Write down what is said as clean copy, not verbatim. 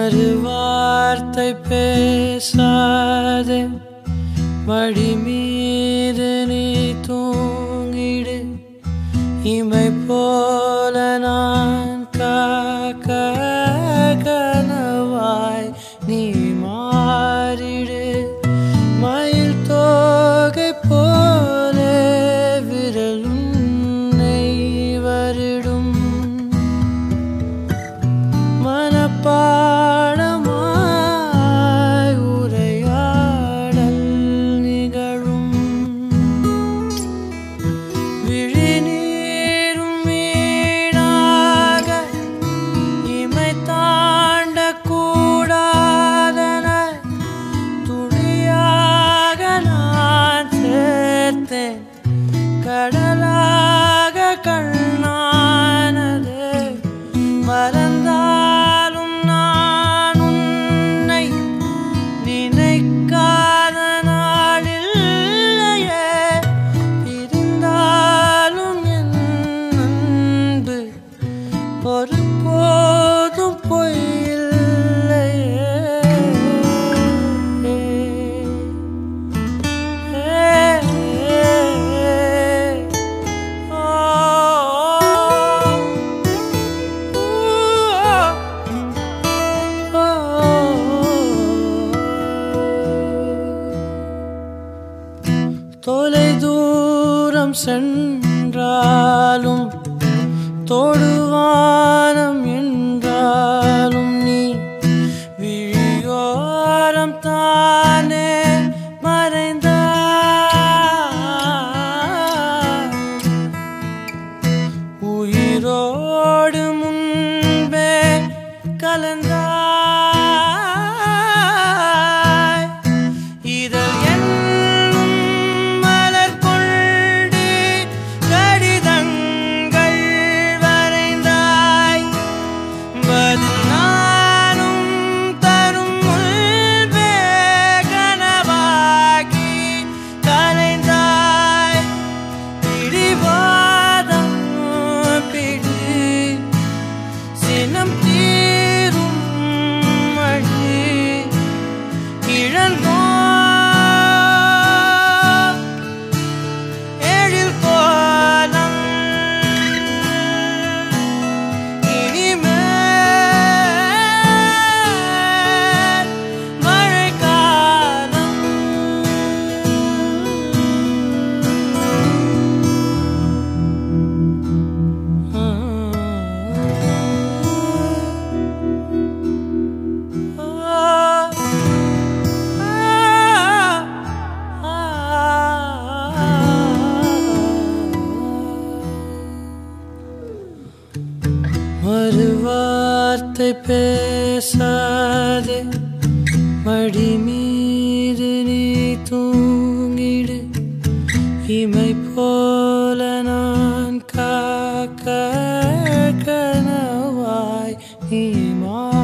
மறுவார்த்தை பேசாதே மடி மீது நீ தூங்கிடு இமை போல நான் காக்க கனவாய் நீ மாறிடு மயில் தோகை போல விரலுன்னை வருடும் மனப்பாடமாய் உரையாடல் நிகழும் விழிநீரும் வீணாக இமை தாண்ட கூடாதன துளியாக நான் சேர்த்தேன் கடலாக கண்ணானது மறந்தாலும் நான் உன்னை நினைக்காத நாளில்லையே பிரிந்தாலும் என் அன்பு ஒருபோதும் பொய்யில்லையே தொலை தூரம் சென்றாலும் தொடுவானம் என்றாலும் நீ விழியோரம் தானே மறைந்தாய் உயிரோடு முன்பே கலந்தாய் இதழ் மறுவார்த்தை பேசாதே மடி மீது நீ தூங்கிடு இமை போல நான் காக்க கனவாய் நீ